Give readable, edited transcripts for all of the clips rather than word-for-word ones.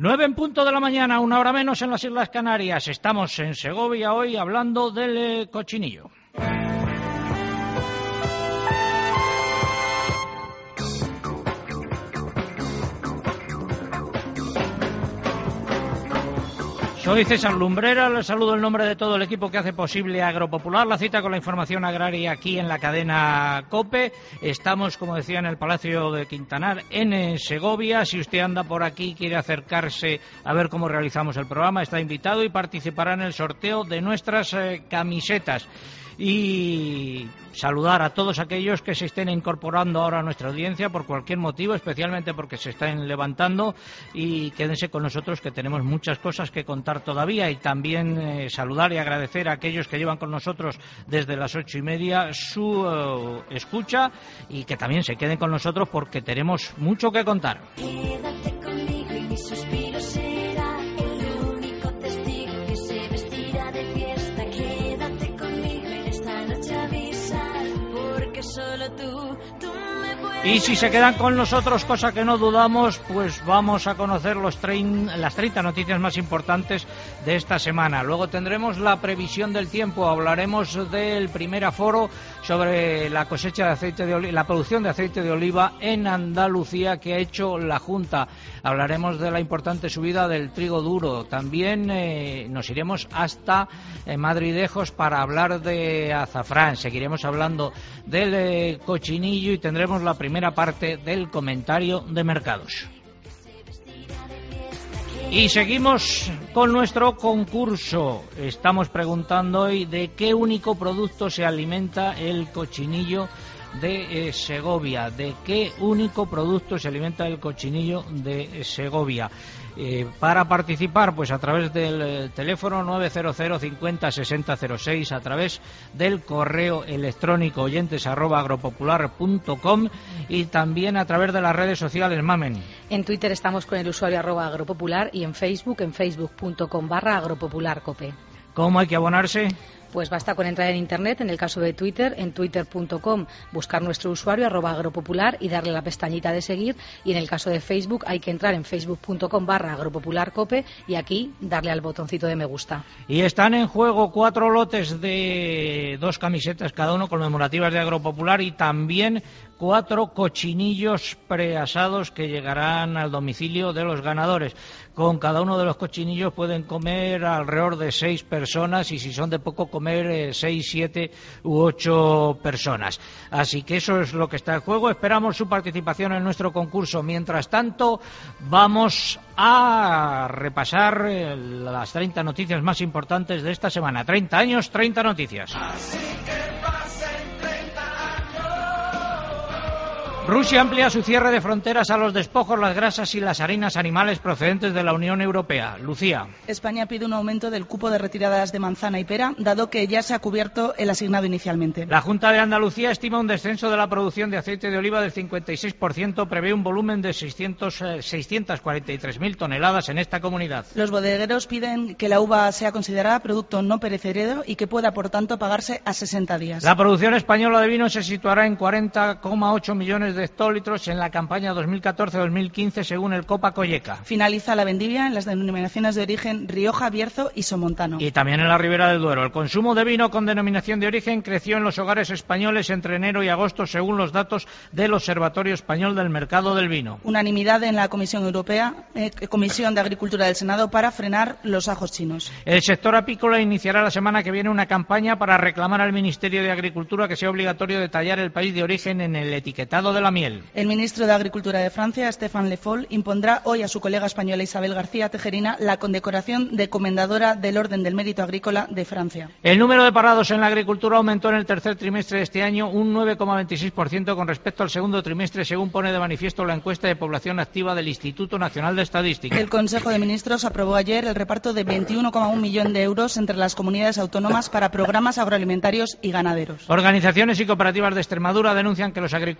9 en punto de la mañana, 1 hora menos en las Islas Canarias. Estamos en Segovia hoy hablando del cochinillo. Soy César Lumbrera, les saludo en nombre de todo el equipo que hace posible Agropopular, la cita con la información agraria aquí en la cadena COPE. Estamos, como decía, en el Palacio de Quintanar, en Segovia. Si usted anda por aquí y quiere acercarse a ver cómo realizamos el programa, está invitado y participará en el sorteo de nuestras camisetas. Y saludar a todos aquellos que se estén incorporando ahora a nuestra audiencia por cualquier motivo, especialmente porque se están levantando, y quédense con nosotros que tenemos muchas cosas que contar todavía. Y también saludar y agradecer a aquellos que llevan con nosotros desde las 8:30 su escucha, y que también se queden con nosotros porque tenemos mucho que contar. Quédate conmigo y mi suspiro será el único testigo que se vestirá de fiesta. Quédate conmigo en esta noche avisar, porque solo tú me puedes. Y si se quedan con nosotros, cosa que no dudamos, pues vamos a conocer las 30 noticias más importantes de esta semana. Luego tendremos la previsión del tiempo, hablaremos del primer aforo sobre la cosecha de aceite de oliva, la producción de aceite de oliva en Andalucía que ha hecho la Junta. Hablaremos de la importante subida del trigo duro. También nos iremos hasta Madridejos para hablar de azafrán. Seguiremos hablando del cochinillo y tendremos la primera parte del comentario de mercados. Y seguimos con nuestro concurso. Estamos preguntando hoy de qué único producto se alimenta el cochinillo de Segovia. ¿De qué único producto se alimenta el cochinillo de Segovia? Para participar, pues a través del teléfono 900 50 60 06, a través del correo electrónico oyentes@agropopular.com y también a través de las redes sociales. Mamen. En Twitter estamos con el usuario @agropopular y en facebook.com/agropopularcope. ¿Cómo hay que abonarse? Pues basta con entrar en Internet, en el caso de Twitter, en twitter.com, buscar nuestro usuario @agropopular y darle la pestañita de seguir, y en el caso de Facebook hay que entrar en facebook.com/agropopularcope y aquí darle al botoncito de me gusta. Y están en juego 4 lotes de 2 camisetas cada uno conmemorativas de Agropopular y también 4 cochinillos preasados que llegarán al domicilio de los ganadores. Con cada uno de los cochinillos pueden comer alrededor de 6 personas y si son de poco comer 6, 7 u 8 personas. Así que eso es lo que está en juego. Esperamos su participación en nuestro concurso. Mientras tanto, vamos a repasar las 30 noticias más importantes de esta semana. 30 años, 30 noticias. Rusia amplía su cierre de fronteras a los despojos, las grasas y las harinas animales procedentes de la Unión Europea. Lucía. España pide un aumento del cupo de retiradas de manzana y pera, dado que ya se ha cubierto el asignado inicialmente. La Junta de Andalucía estima un descenso de la producción de aceite de oliva del 56%, prevé un volumen de 643.000 toneladas en esta comunidad. Los bodegueros piden que la uva sea considerada producto no perecedero y que pueda, por tanto, pagarse a 60 días. La producción española de vino se situará en 40,8 millones de hectolitros en la campaña 2014-2015 según el Copa Colleca. Finaliza la vendimia en las denominaciones de origen Rioja, Bierzo y Somontano. Y también en la Ribera del Duero. El consumo de vino con denominación de origen creció en los hogares españoles entre enero y agosto según los datos del Observatorio Español del Mercado del Vino. Unanimidad en la Comisión Europea, Comisión de Agricultura del Senado, para frenar los ajos chinos. El sector apícola iniciará la semana que viene una campaña para reclamar al Ministerio de Agricultura que sea obligatorio detallar el país de origen en el etiquetado de la miel. El ministro de Agricultura de Francia, Stéphane Le Foll, impondrá hoy a su colega española Isabel García Tejerina la condecoración de Comendadora del Orden del Mérito Agrícola de Francia. El número de parados en la agricultura aumentó en el tercer trimestre de este año un 9,26% con respecto al segundo trimestre, según pone de manifiesto la encuesta de población activa del Instituto Nacional de Estadística. El Consejo de Ministros aprobó ayer el reparto de 21,1 millones de euros entre las comunidades autónomas para programas agroalimentarios y ganaderos. Organizaciones y cooperativas de Extremadura denuncian que los agricultores no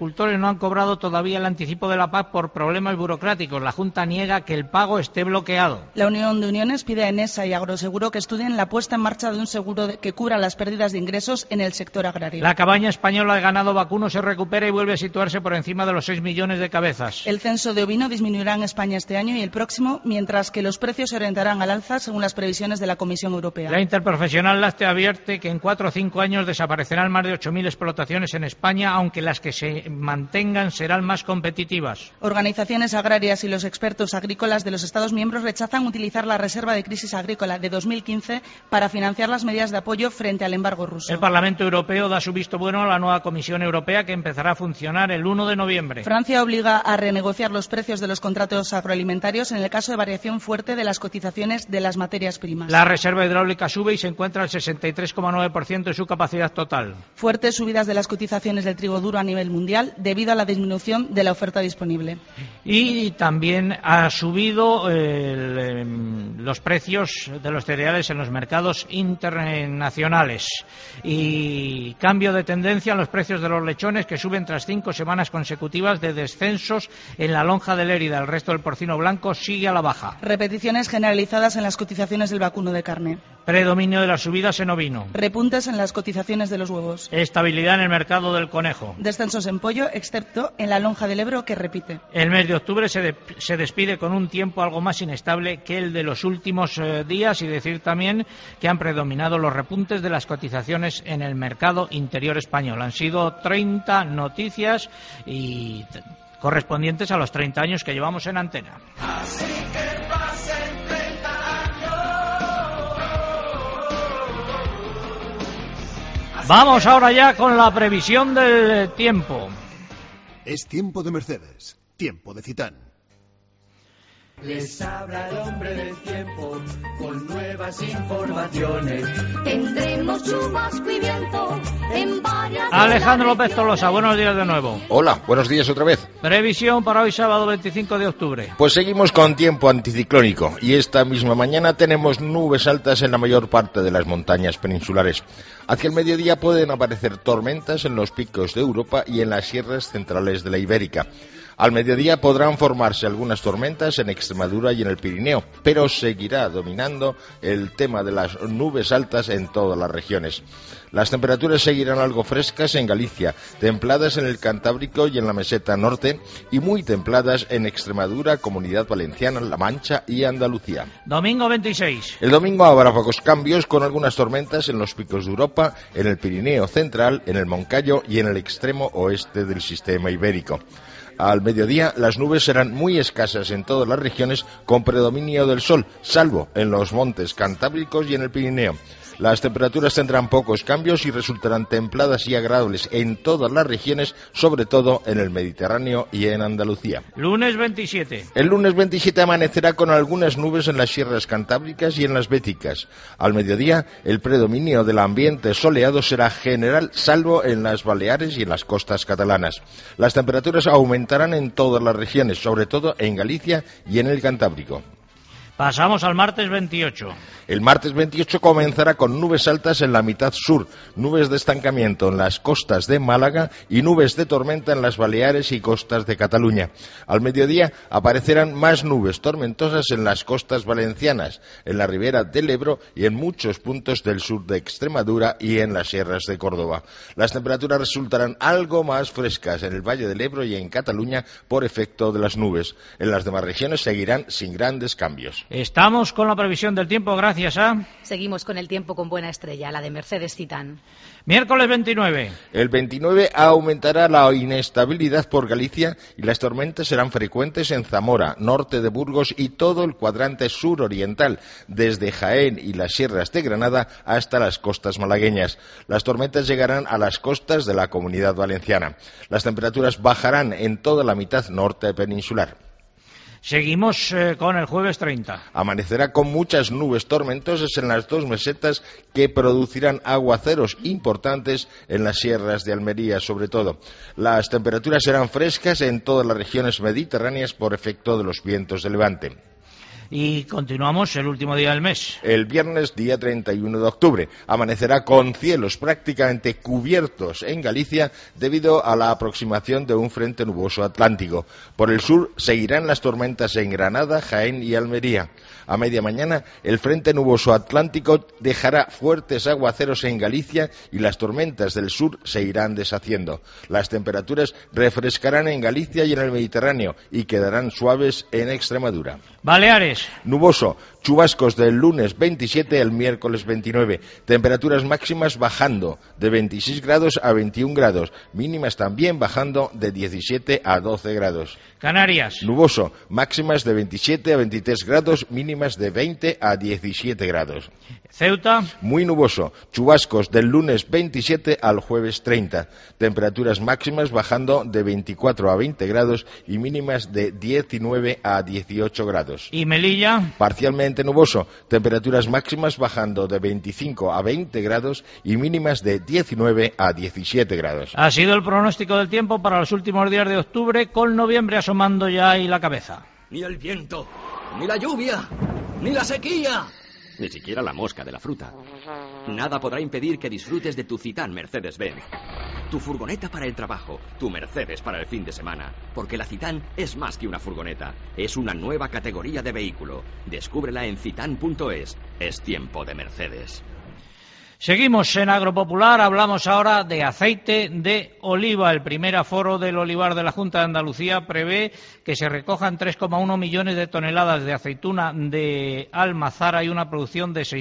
han cobrado todavía el anticipo de la PAC por problemas burocráticos. La Junta niega que el pago esté bloqueado. La Unión de Uniones pide a Enesa y Agroseguro que estudien la puesta en marcha de un seguro que cubra las pérdidas de ingresos en el sector agrario. La cabaña española de ganado vacuno se recupera y vuelve a situarse por encima de los 6 millones de cabezas. El censo de ovino disminuirá en España este año y el próximo, mientras que los precios se orientarán al alza según las previsiones de la Comisión Europea. La Interprofesional Láctea advierte que en 4 o 5 años desaparecerán más de 8.000 explotaciones en España, aunque las que se mantengan serán más competitivas. Organizaciones agrarias y los expertos agrícolas de los Estados miembros rechazan utilizar la reserva de crisis agrícola de 2015 para financiar las medidas de apoyo frente al embargo ruso. El Parlamento Europeo da su visto bueno a la nueva Comisión Europea, que empezará a funcionar el 1 de noviembre. Francia obliga a renegociar los precios de los contratos agroalimentarios en el caso de variación fuerte de las cotizaciones de las materias primas. La reserva hidráulica sube y se encuentra al 63,9% de su capacidad total. Fuertes subidas de las cotizaciones del trigo duro a nivel mundial debido a la disminución de la oferta disponible. Y también ha subido los precios de los cereales en los mercados internacionales. Y cambio de tendencia en los precios de los lechones, que suben tras 5 semanas consecutivas de descensos en la lonja de Lérida. El resto del porcino blanco sigue a la baja. Repeticiones generalizadas en las cotizaciones del vacuno de carne. Predominio de las subidas en ovino. Repuntes en las cotizaciones de los huevos. Estabilidad en el mercado del conejo. Descensos en pollo, excepto en la lonja del Ebro, que repite. El mes de octubre se despide con un tiempo algo más inestable que el de los últimos días, y decir también que han predominado los repuntes de las cotizaciones en el mercado interior español. Han sido 30 noticias y correspondientes a los 30 años que llevamos en antena. Así que pasen 30 años. Vamos ahora ya con la previsión del tiempo. Es tiempo de Mercedes, tiempo de Citán. Les habla el hombre del tiempo con nuevas informaciones. Tendremos chubasco y viento en varias... Alejandro López Tolosa, buenos días de nuevo. Hola, buenos días otra vez. Previsión para hoy sábado 25 de octubre. Pues seguimos con tiempo anticiclónico y esta misma mañana tenemos nubes altas en la mayor parte de las montañas peninsulares. Hacia el mediodía pueden aparecer tormentas en los picos de Europa y en las sierras centrales de la Ibérica. Al mediodía podrán formarse algunas tormentas en Extremadura y en el Pirineo, pero seguirá dominando el tema de las nubes altas en todas las regiones. Las temperaturas seguirán algo frescas en Galicia, templadas en el Cantábrico y en la meseta norte, y muy templadas en Extremadura, Comunidad Valenciana, La Mancha y Andalucía. Domingo 26. El domingo habrá pocos cambios, con algunas tormentas en los picos de Europa, en el Pirineo central, en el Moncayo y en el extremo oeste del sistema ibérico. Al mediodía las nubes serán muy escasas en todas las regiones, con predominio del sol, salvo en los montes cantábricos y en el Pirineo. Las temperaturas tendrán pocos cambios y resultarán templadas y agradables en todas las regiones, sobre todo en el Mediterráneo y en Andalucía. Lunes 27. El lunes 27 amanecerá con algunas nubes en las sierras cantábricas y en las béticas. Al mediodía, el predominio del ambiente soleado será general, salvo en las Baleares y en las costas catalanas. Las temperaturas aumentarán en todas las regiones, sobre todo en Galicia y en el Cantábrico. Pasamos al martes 28. El martes 28 comenzará con nubes altas en la mitad sur, nubes de estancamiento en las costas de Málaga y nubes de tormenta en las Baleares y costas de Cataluña. Al mediodía aparecerán más nubes tormentosas en las costas valencianas, en la ribera del Ebro y en muchos puntos del sur de Extremadura y en las sierras de Córdoba. Las temperaturas resultarán algo más frescas en el Valle del Ebro y en Cataluña por efecto de las nubes. En las demás regiones seguirán sin grandes cambios. Estamos con la previsión del tiempo gracias a... Seguimos con el tiempo con buena estrella, la de Mercedes Citán. Miércoles 29. El 29 aumentará la inestabilidad por Galicia y las tormentas serán frecuentes en Zamora, norte de Burgos y todo el cuadrante suroriental, desde Jaén y las sierras de Granada hasta las costas malagueñas. Las tormentas llegarán a las costas de la Comunidad Valenciana. Las temperaturas bajarán en toda la mitad norte peninsular. Seguimos con el jueves 30. Amanecerá con muchas nubes tormentosas en las dos mesetas que producirán aguaceros importantes en las sierras de Almería, sobre todo. Las temperaturas serán frescas en todas las regiones mediterráneas por efecto de los vientos de levante. Y continuamos el último día del mes. El viernes, día 31 de octubre, amanecerá con cielos prácticamente cubiertos en Galicia debido a la aproximación de un frente nuboso atlántico. Por el sur seguirán las tormentas en Granada, Jaén y Almería. A media mañana, el frente nuboso atlántico dejará fuertes aguaceros en Galicia y las tormentas del sur se irán deshaciendo. Las temperaturas refrescarán en Galicia y en el Mediterráneo y quedarán suaves en Extremadura. Baleares. Nuboso, chubascos del lunes 27 al miércoles 29, temperaturas máximas bajando de 26 grados a 21 grados, mínimas también bajando de 17 a 12 grados. Canarias. Nuboso, máximas de 27 a 23 grados, mínimas de 20 a 17 grados. Ceuta. Muy nuboso, chubascos del lunes 27 al jueves 30, temperaturas máximas bajando de 24 a 20 grados y mínimas de 19 a 18 grados. Y Melilla. Parcialmente nuboso, temperaturas máximas bajando de 25 a 20 grados y mínimas de 19 a 17 grados. Ha sido el pronóstico del tiempo para los últimos días de octubre, con noviembre asomando ya ahí la cabeza. Ni el viento, ni la lluvia, ni la sequía, ni siquiera la mosca de la fruta. Nada podrá impedir que disfrutes de tu Citan Mercedes-Benz. Tu furgoneta para el trabajo, tu Mercedes para el fin de semana. Porque la Citan es más que una furgoneta, es una nueva categoría de vehículo. Descúbrela en citan.es. Es tiempo de Mercedes. Seguimos en Agropopular, hablamos ahora de aceite de oliva. El primer aforo del olivar de la Junta de Andalucía prevé que se recojan 3,1 millones de toneladas de aceituna de almazara y una producción de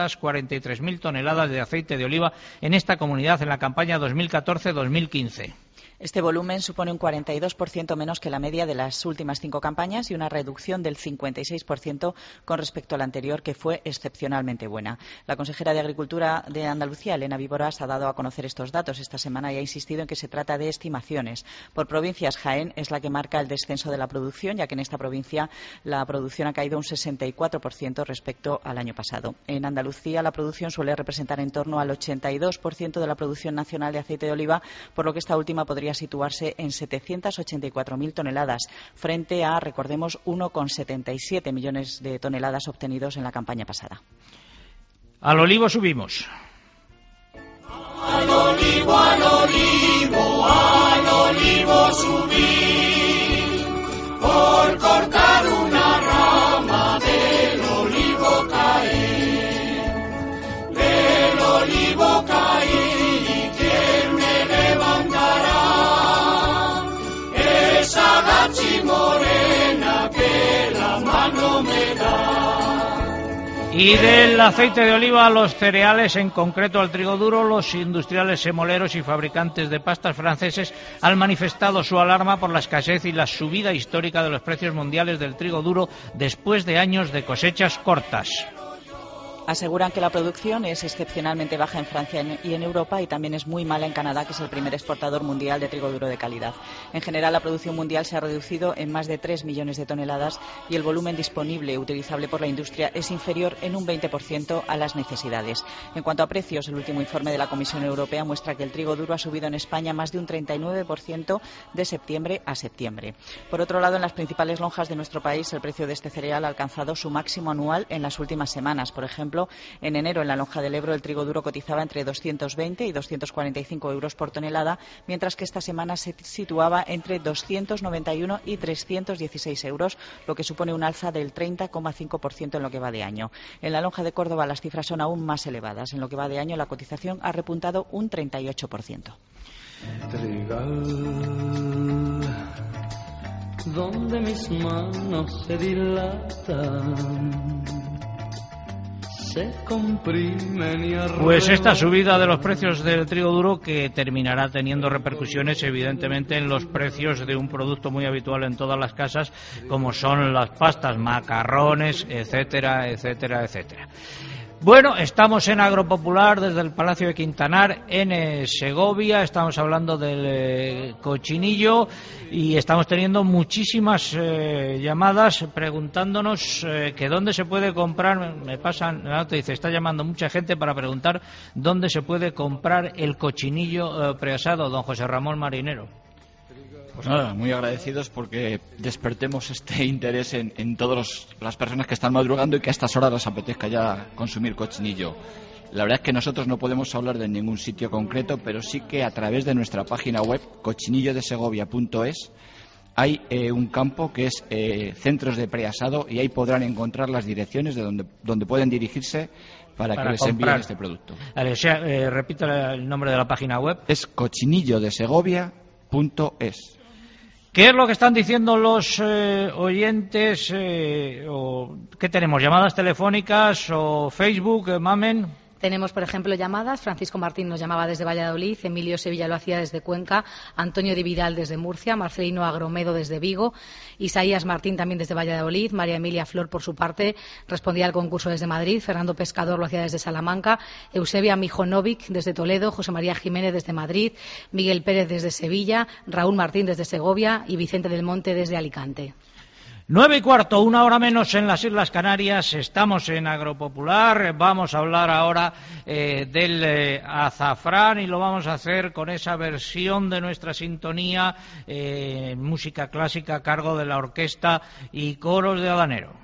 643.000 toneladas de aceite de oliva en esta comunidad en la campaña 2014-2015. Este volumen supone un 42% menos que la media de las últimas 5 campañas y una reducción del 56% con respecto a la anterior, que fue excepcionalmente buena. La consejera de Agricultura de Andalucía, Elena Víboras, ha dado a conocer estos datos esta semana y ha insistido en que se trata de estimaciones. Por provincias, Jaén es la que marca el descenso de la producción, ya que en esta provincia la producción ha caído un 64% respecto al año pasado. En Andalucía la producción suele representar en torno al 82% de la producción nacional de aceite de oliva, por lo que esta última podría situarse en 784.000 toneladas, frente a, recordemos, 1,77 millones de toneladas obtenidos en la campaña pasada. Al olivo subimos. Al olivo, al olivo, al olivo subí, por cortar una rama del olivo caí, del olivo caí. Morena que la mano me da. Y del aceite de oliva a los cereales, en concreto al trigo duro, los industriales semoleros y fabricantes de pastas franceses han manifestado su alarma por la escasez y la subida histórica de los precios mundiales del trigo duro después de años de cosechas cortas. Aseguran que la producción es excepcionalmente baja en Francia y en Europa y también es muy mala en Canadá, que es el primer exportador mundial de trigo duro de calidad. En general, la producción mundial se ha reducido en más de 3 millones de toneladas y el volumen disponible utilizable por la industria es inferior en un 20% a las necesidades. En cuanto a precios, el último informe de la Comisión Europea muestra que el trigo duro ha subido en España más de un 39% de septiembre a septiembre. Por otro lado, en las principales lonjas de nuestro país, el precio de este cereal ha alcanzado su máximo anual en las últimas semanas. Por ejemplo, en enero, en la lonja del Ebro, el trigo duro cotizaba entre 220 y 245 euros por tonelada, mientras que esta semana se situaba entre 291 y 316 euros, lo que supone un alza del 30,5% en lo que va de año. En la lonja de Córdoba las cifras son aún más elevadas. En lo que va de año la cotización ha repuntado un 38%. Trigal, donde mis manos se dilatan, se comprimen y arrojan. Pues esta subida de los precios del trigo duro, que terminará teniendo repercusiones evidentemente en los precios de un producto muy habitual en todas las casas, como son las pastas, macarrones, etcétera, etcétera, etcétera. Bueno, estamos en Agropopular desde el Palacio de Quintanar en Segovia. Estamos hablando del cochinillo y estamos teniendo muchísimas llamadas preguntándonos que dónde se puede comprar. Me pasan, te dice, está llamando mucha gente para preguntar dónde se puede comprar el cochinillo preasado, don José Ramón Marinero. Pues nada, muy agradecidos porque despertemos este interés en todas las personas que están madrugando y que a estas horas les apetezca ya consumir cochinillo. La verdad es que nosotros no podemos hablar de ningún sitio concreto, pero sí que a través de nuestra página web, cochinillodesegovia.es, hay un campo que es centros de preasado, y ahí podrán encontrar las direcciones de donde pueden dirigirse para que les envíen este producto. Vale, o sea, repite el nombre de la página web. Es cochinillodesegovia.es. ¿Qué es lo que están diciendo los oyentes? ¿Qué tenemos? ¿Llamadas telefónicas o Facebook, Mamen? Tenemos, por ejemplo, llamadas. Francisco Martín nos llamaba desde Valladolid, Emilio Sevilla lo hacía desde Cuenca, Antonio Di Vidal desde Murcia, Marcelino Agromedo desde Vigo, Isaías Martín también desde Valladolid, María Emilia Flor, por su parte, respondía al concurso desde Madrid, Fernando Pescador lo hacía desde Salamanca, Eusebia Mijonovic desde Toledo, José María Jiménez desde Madrid, Miguel Pérez desde Sevilla, Raúl Martín desde Segovia y Vicente del Monte desde Alicante. 9:15, 1 hora menos en las Islas Canarias. Estamos en Agropopular. Vamos a hablar ahora del azafrán, y lo vamos a hacer con esa versión de nuestra sintonía, música clásica a cargo de la orquesta y coros de Habanero.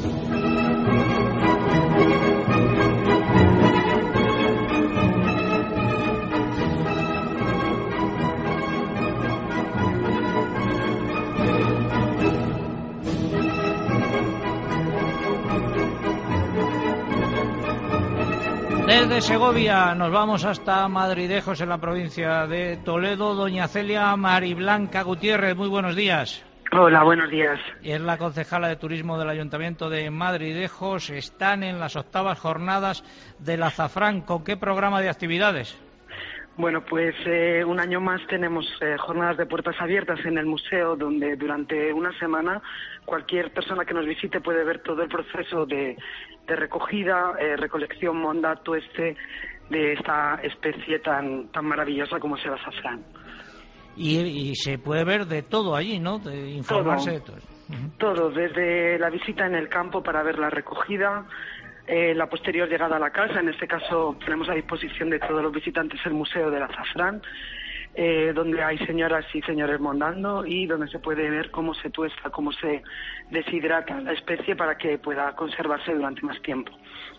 Desde Segovia nos vamos hasta Madridejos, en la provincia de Toledo. Doña Celia Mariblanca Gutiérrez, muy buenos días. Hola, buenos días. Es la concejala de Turismo del Ayuntamiento de Madridejos. Están en las 8ª jornadas del azafrán. ¿Con qué programa de actividades? Bueno, pues un año más tenemos jornadas de puertas abiertas en el museo, donde durante una semana cualquier persona que nos visite puede ver todo el proceso de recogida, recolección, monda, tueste de esta especie tan maravillosa como es el azafrán. Y se puede ver de todo allí, ¿no? Informarse de todo. Todo, desde la visita en el campo para ver la recogida, la posterior llegada a la casa. En este caso ponemos a disposición de todos los visitantes el Museo del Azafrán, donde hay señoras y señores mondando y donde se puede ver cómo se tuesta, cómo se deshidrata la especie para que pueda conservarse durante más tiempo.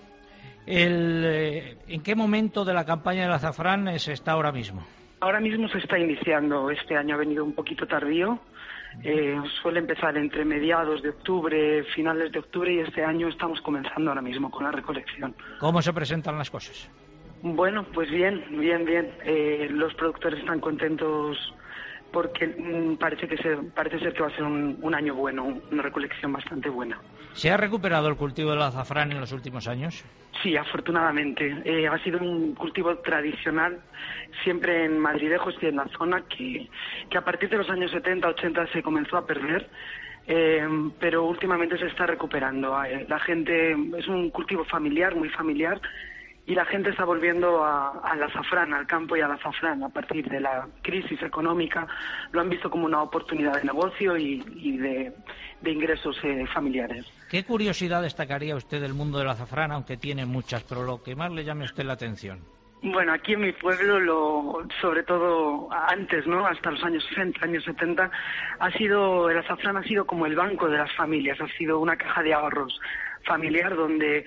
¿En qué momento de la campaña del azafrán se está ahora mismo? Ahora mismo se está iniciando. Este año ha venido un poquito tardío. Suele empezar entre mediados de octubre, finales de octubre, y este año estamos comenzando ahora mismo con la recolección. ¿Cómo se presentan las cosas? Bueno, pues bien. Los productores están contentos porque parece ser que va a ser un año bueno, una recolección bastante buena. ¿Se ha recuperado el cultivo del azafrán en los últimos años? Sí, afortunadamente. Ha sido un cultivo tradicional siempre en Madridejos y en la zona que a partir de los años 70, 80 se comenzó a perder, pero últimamente se está recuperando. La gente, es un cultivo familiar, muy familiar, y la gente está volviendo al azafrán, al campo y al azafrán. A partir de la crisis económica lo han visto como una oportunidad de negocio y de ingresos familiares. ¿Qué curiosidad destacaría usted del mundo del azafrán, aunque tiene muchas, pero lo que más le llame a usted la atención? Bueno, aquí en mi pueblo, sobre todo antes, ¿no? Hasta los años 60, años 70, el azafrán ha sido como el banco de las familias, ha sido una caja de ahorros familiar donde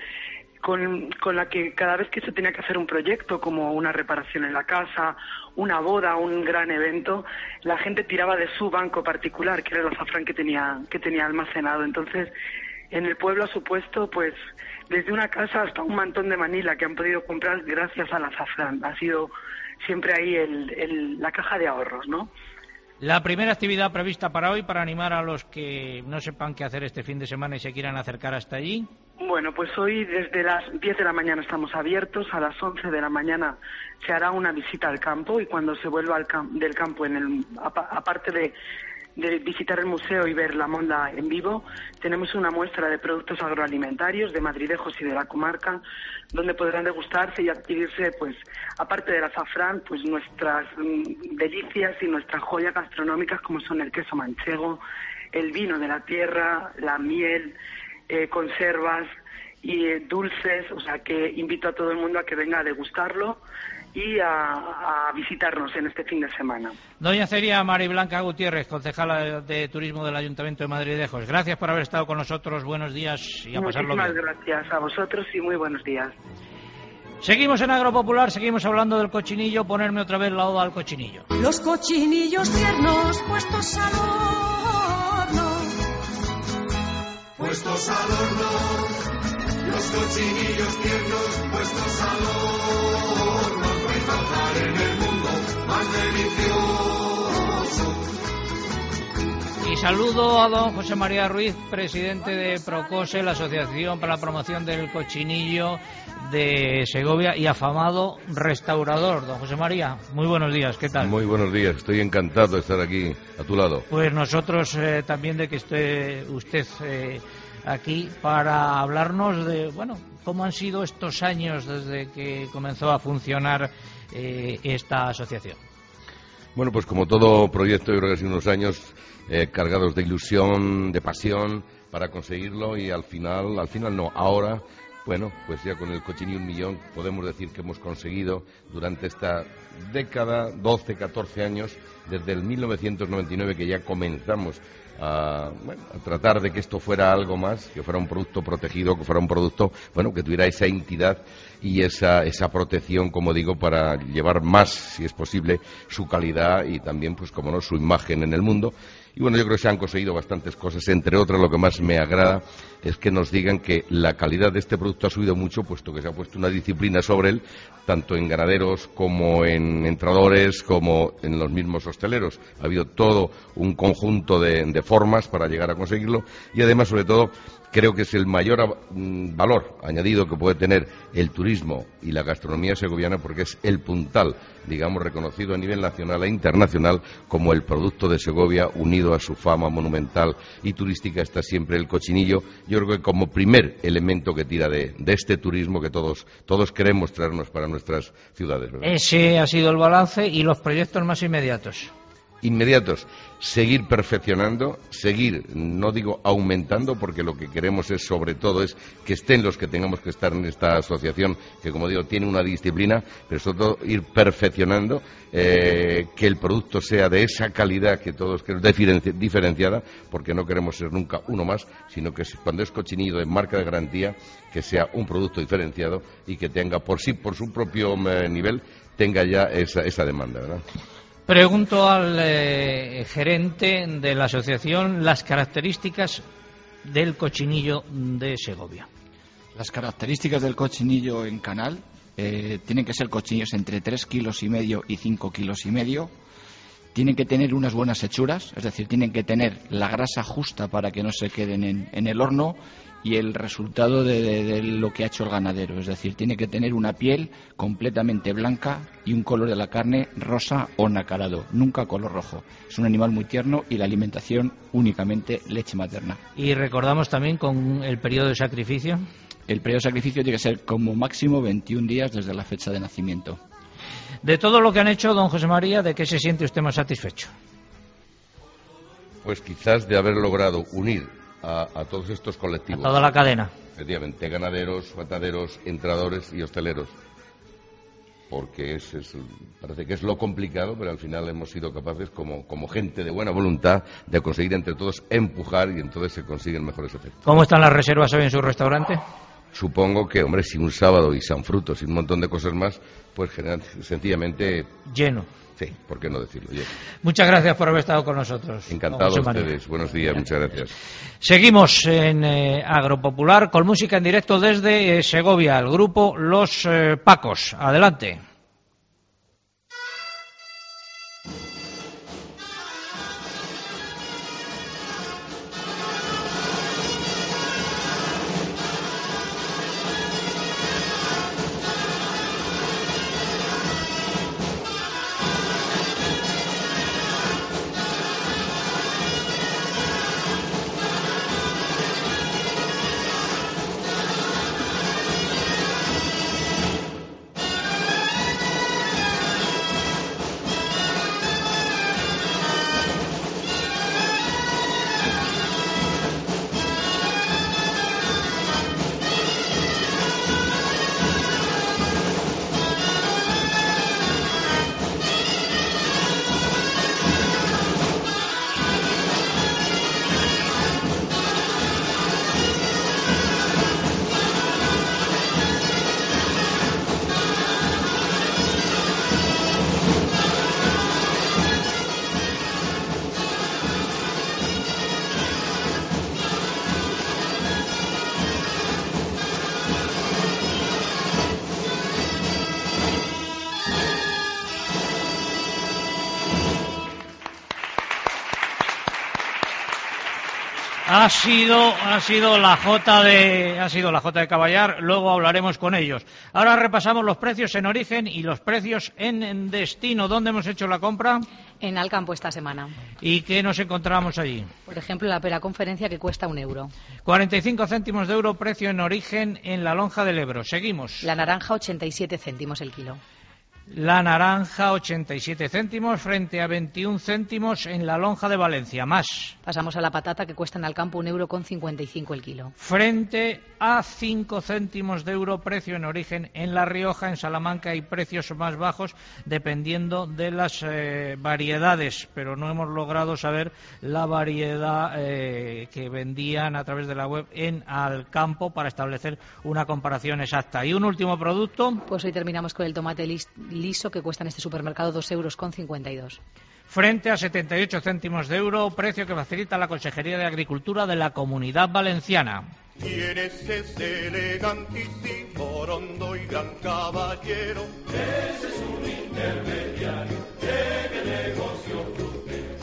con la que cada vez que se tenía que hacer un proyecto como una reparación en la casa, una boda, un gran evento, la gente tiraba de su banco particular, que era el azafrán que tenía almacenado. Entonces, en el pueblo ha supuesto, pues, desde una casa hasta un mantón de Manila que han podido comprar gracias al azafrán. Ha sido siempre ahí la caja de ahorros, ¿no? La primera actividad prevista para hoy, para animar a los que no sepan qué hacer este fin de semana y se quieran acercar hasta allí. Bueno, pues hoy desde las 10 de la mañana estamos abiertos, a las 11 de la mañana se hará una visita al campo, y cuando se vuelva del campo, aparte de visitar el museo y ver la monda en vivo, tenemos una muestra de productos agroalimentarios de Madridejos y de la comarca, donde podrán degustarse y adquirirse, pues, aparte del azafrán, pues nuestras delicias y nuestras joyas gastronómicas, como son el queso manchego, el vino de la tierra, la miel, conservas y dulces, o sea que invito a todo el mundo a que venga a degustarlo y a visitarnos en este fin de semana. Doña Celia Mariblanca Gutiérrez, concejala de Turismo del Ayuntamiento de Madridejos, gracias por haber estado con nosotros, buenos días y a pasarlo bien. Muchísimas gracias a vosotros y muy buenos días. Seguimos en Agropopular, seguimos hablando del cochinillo, ponerme otra vez la oda al cochinillo. Los cochinillos tiernos puestos al horno. Puestos al horno, los cochinillos tiernos puestos al horno, no hay manjar en el mundo más delicioso. Y saludo a don José María Ruiz, presidente de Procose, la Asociación para la Promoción del Cochinillo de Segovia y afamado restaurador. Don José María, muy buenos días, ¿qué tal? Muy buenos días, estoy encantado de estar aquí a tu lado. Pues nosotros también de que esté usted aquí para hablarnos de, bueno, cómo han sido estos años desde que comenzó a funcionar esta asociación. Bueno, pues como todo proyecto, yo creo que han sido unos años cargados de ilusión, de pasión para conseguirlo y al final no, ahora, bueno, pues ya con el Cochinillo 1 Millón podemos decir que hemos conseguido durante esta década, 12, 14 años, desde el 1999 que ya comenzamos a tratar de que esto fuera algo más, que fuera un producto protegido, que fuera un producto, bueno, que tuviera esa entidad y esa protección, como digo, para llevar más, si es posible, su calidad y también, pues como no, su imagen en el mundo. Y bueno, yo creo que se han conseguido bastantes cosas, entre otras lo que más me agrada es que nos digan que la calidad de este producto ha subido mucho, puesto que se ha puesto una disciplina sobre él, tanto en ganaderos como en entradores, como en los mismos hosteleros. Ha habido todo un conjunto de formas para llegar a conseguirlo y además, sobre todo, creo que es el mayor valor añadido que puede tener el turismo y la gastronomía segoviana, porque es el puntal, digamos, reconocido a nivel nacional e internacional como el producto de Segovia, unido a su fama monumental y turística está siempre el cochinillo. Yo creo que como primer elemento que tira de este turismo que todos queremos traernos para nuestras ciudades, ¿verdad? Ese ha sido el balance y los proyectos más inmediatos. Inmediatos, seguir perfeccionando, seguir, no digo aumentando, porque lo que queremos es, sobre todo, es que estén los que tengamos que estar en esta asociación, que como digo, tiene una disciplina, pero sobre todo ir perfeccionando, que el producto sea de esa calidad que todos queremos, diferenciada, porque no queremos ser nunca uno más, sino que cuando es cochinillo de marca de garantía, que sea un producto diferenciado y que tenga por su propio nivel, tenga ya esa demanda, ¿verdad? Pregunto al gerente de la asociación las características del cochinillo de Segovia. Las características del cochinillo en canal tienen que ser cochinillos entre 3,5 kilos y 5,5 kilos. Tienen que tener unas buenas hechuras, es decir, tienen que tener la grasa justa para que no se queden en el horno y el resultado de lo que ha hecho el ganadero, es decir, tiene que tener una piel completamente blanca y un color de la carne rosa o nacarado, nunca color rojo. Es un animal muy tierno y la alimentación únicamente leche materna. Y recordamos también con el periodo de sacrificio. El periodo de sacrificio tiene que ser como máximo 21 días desde la fecha de nacimiento. De todo lo que han hecho, don José María, ¿de qué se siente usted más satisfecho? Pues quizás de haber logrado unir a todos estos colectivos. A toda la cadena. Efectivamente, ganaderos, mataderos, entradores y hosteleros. Porque parece que es lo complicado, pero al final hemos sido capaces, como gente de buena voluntad, de conseguir entre todos empujar y entonces se consiguen mejores efectos. ¿Cómo están las reservas hoy en su restaurante? Supongo que, hombre, si un sábado y San Frutos y un montón de cosas más, pues sencillamente... Lleno. Sí, ¿por qué no decirlo? Lleno. Muchas gracias por haber estado con nosotros. Encantados ustedes. Buenos días, muchas gracias. Seguimos en Agropopular con música en directo desde Segovia, el grupo Los Pacos. Adelante. Ha sido la Jota de Caballar, luego hablaremos con ellos. Ahora repasamos los precios en origen y los precios en destino. ¿Dónde hemos hecho la compra? En Alcampo esta semana. ¿Y qué nos encontramos allí? Por ejemplo, la pera conferencia, que cuesta €1. 45 céntimos de euro, precio en origen en la lonja del Ebro. Seguimos. La naranja, 87 céntimos el kilo. La naranja, 87 céntimos frente a 21 céntimos en la lonja de Valencia. Más. Pasamos a la patata, que cuesta en Alcampo €1,55 el kilo. Frente a 5 céntimos de euro, precio en origen en La Rioja. En Salamanca hay precios más bajos dependiendo de las variedades, pero no hemos logrado saber la variedad que vendían a través de la web en Alcampo para establecer una comparación exacta. ¿Y un último producto? Pues hoy terminamos con el tomate liso, que cuesta en este supermercado €2,52. Frente a 78 céntimos de euro, precio que facilita la Consejería de Agricultura de la Comunidad Valenciana. Tienes ese elegantísimo, rondo y gran caballero. Ese es un intermediario, que el negocio fructe.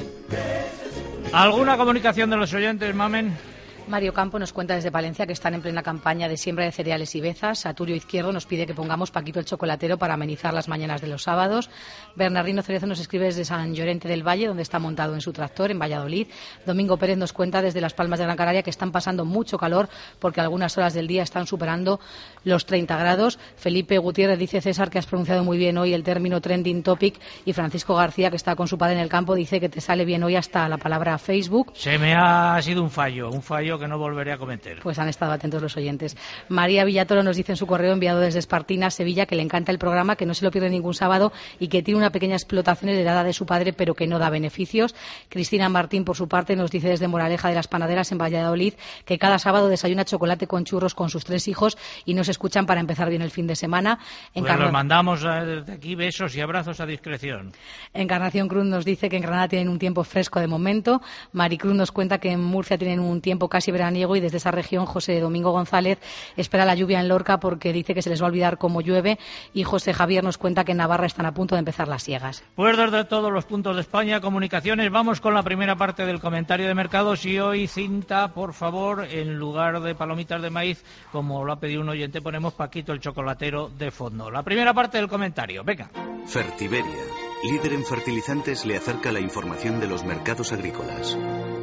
¿Alguna comunicación de los oyentes, Mamen? Mario Campo nos cuenta desde Palencia que están en plena campaña de siembra de cereales y bezas. Saturio Izquierdo nos pide que pongamos Paquito el Chocolatero para amenizar las mañanas de los sábados. Bernardino Cerezo nos escribe desde San Llorente del Valle, donde está montado en su tractor, en Valladolid. Domingo Pérez nos cuenta desde Las Palmas de Gran Canaria que están pasando mucho calor porque algunas horas del día están superando los 30 grados. Felipe Gutiérrez dice: César, que has pronunciado muy bien hoy el término trending topic. Y Francisco García, que está con su padre en el campo, dice que te sale bien hoy hasta la palabra Facebook. Se me ha sido un fallo que no volveré a cometer. Pues han estado atentos los oyentes. María Villatoro nos dice en su correo enviado desde Espartina, Sevilla, que le encanta el programa, que no se lo pierde ningún sábado y que tiene una pequeña explotación heredada de su padre, pero que no da beneficios. Cristina Martín, por su parte, nos dice desde Moraleja de las Panaderas, en Valladolid, que cada sábado desayuna chocolate con churros con sus 3 hijos y nos escuchan para empezar bien el fin de semana. Pues los mandamos desde aquí besos y abrazos a discreción. Encarnación Cruz nos dice que en Granada tienen un tiempo fresco de momento. Maricruz nos cuenta que en Murcia tienen un tiempo casi veraniego, y desde esa región José Domingo González espera la lluvia en Lorca porque dice que se les va a olvidar cómo llueve, y José Javier nos cuenta que en Navarra están a punto de empezar las siegas. Pues desde todos los puntos de España, comunicaciones, vamos con la primera parte del comentario de mercados. Y hoy, Cinta, por favor, en lugar de palomitas de maíz, como lo ha pedido un oyente, ponemos Paquito el Chocolatero de fondo. La primera parte del comentario, venga. Fertiberia, líder en fertilizantes, le acerca la información de los mercados agrícolas.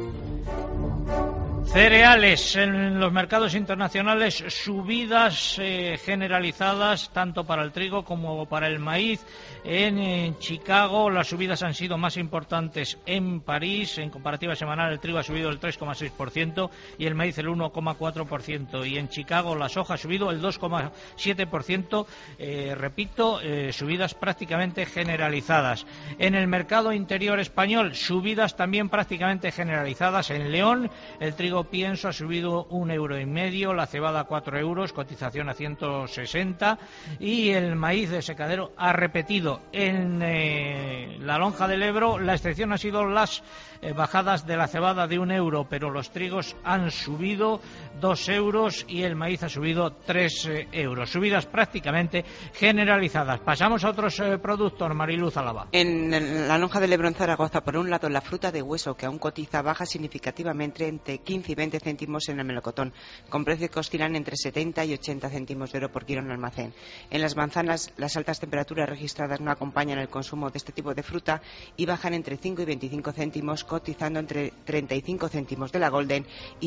Cereales. En los mercados internacionales, subidas generalizadas tanto para el trigo como para el maíz. En Chicago las subidas han sido más importantes en París. En comparativa semanal, el trigo ha subido el 3,6% y el maíz el 1,4%. Y en Chicago la soja ha subido el 2,7%. Repito, subidas prácticamente generalizadas. En el mercado interior español, subidas también prácticamente generalizadas. En León, el trigo pienso ha subido €1,5, la cebada 4 euros, cotización a 160, y el maíz de secadero ha repetido. En la lonja del Ebro, la excepción ha sido las bajadas de la cebada de €1, pero los trigos han subido 2 euros y el maíz ha subido 3 euros. Subidas prácticamente generalizadas. Pasamos a otros productos, Mariluz Álava. En la lonja del Ebro en Zaragoza, por un lado, la fruta de hueso, que aún cotiza, baja significativamente entre 15 y 20 céntimos en el melocotón, con precios que oscilan entre 70 y 80 céntimos de euro por kilo en almacén. En las manzanas, las altas temperaturas registradas no acompañan el consumo de este tipo de fruta y bajan entre 5 y 25 céntimos, cotizando entre 35 céntimos de la Golden y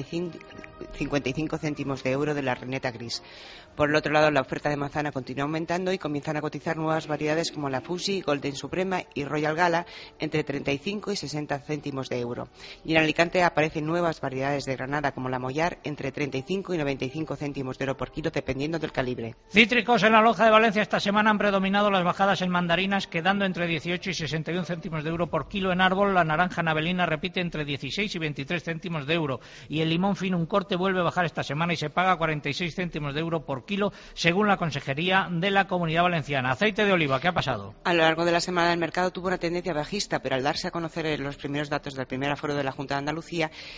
55 céntimos de euro de la Reneta Gris. Por el otro lado, la oferta de manzana continúa aumentando y comienzan a cotizar nuevas variedades como la Fuji, Golden Suprema y Royal Gala entre 35 y 60 céntimos de euro. Y en Alicante aparecen nuevas variedades de granada como la Mollar entre 35 y 95 céntimos de euro por kilo, dependiendo del calibre. Cítricos. En la lonja de Valencia esta semana han predominado las bajadas en mandarinas, quedando entre 18 y 61 céntimos de euro por kilo en árbol. La naranja navelina repite entre 16 y 23 céntimos de euro. Y el limón fino, un corte, vuelve a bajar esta semana y se paga 46 céntimos de euro por kilo, según la Consejería de la Comunidad Valenciana. Aceite de oliva, ¿qué ha pasado? A lo largo de la semana el mercado tuvo una tendencia bajista, pero al darse a conocer los primeros datos del primer aforo de la Junta de Andalucía,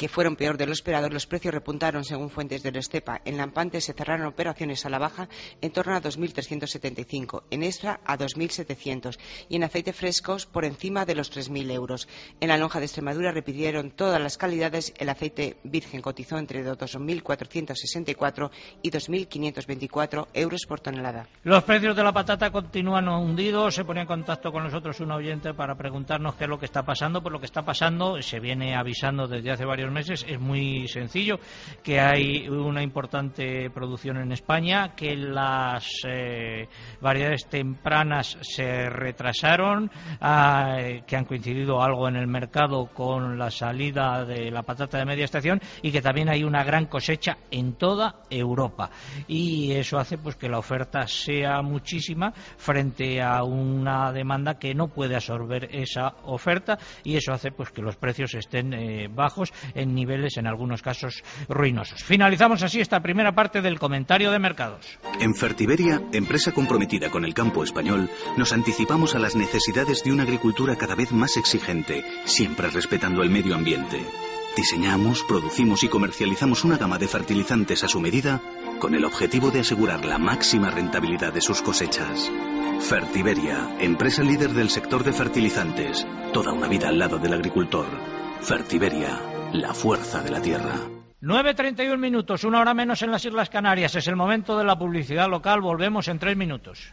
que fueron peor de lo esperado, los precios repuntaron según fuentes de la Estepa. En Lampante se cerraron operaciones a la baja en torno a 2.375, en Extra a 2.700 y en aceite frescos por encima de los 3.000 euros. En la lonja de Extremadura repitieron todas las calidades. El aceite virgen cotizó entre 2.464 y 2.524 euros por tonelada. Los precios de la patata continúan hundidos. Se ponía en contacto con nosotros un oyente para preguntarnos qué es lo que está pasando. Pues lo que está pasando, se viene avisando desde hace varios meses, es muy sencillo, que hay una importante producción en España, que las variedades tempranas se retrasaron, que han coincidido algo en el mercado con la salida de la patata de media estación y que también hay una gran cosecha en toda Europa. Y eso hace pues que la oferta sea muchísima frente a una demanda que no puede absorber esa oferta, y eso hace pues que los precios estén bajos, en niveles en algunos casos ruinosos. Finalizamos así esta primera parte del comentario de mercados. En Fertiberia, empresa comprometida con el campo español, nos anticipamos a las necesidades de una agricultura cada vez más exigente, siempre respetando el medio ambiente. Diseñamos, producimos y comercializamos una gama de fertilizantes a su medida con el objetivo de asegurar la máxima rentabilidad de sus cosechas. Fertiberia, empresa líder del sector de fertilizantes, toda una vida al lado del agricultor. Fertiberia, la fuerza de la tierra. 9:31 minutos, una hora menos en las Islas Canarias. Es el momento de la publicidad local. Volvemos en 3 minutos.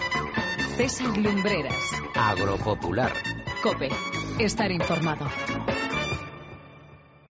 César Lumbreras. Agropopular. COPE. Estar informado.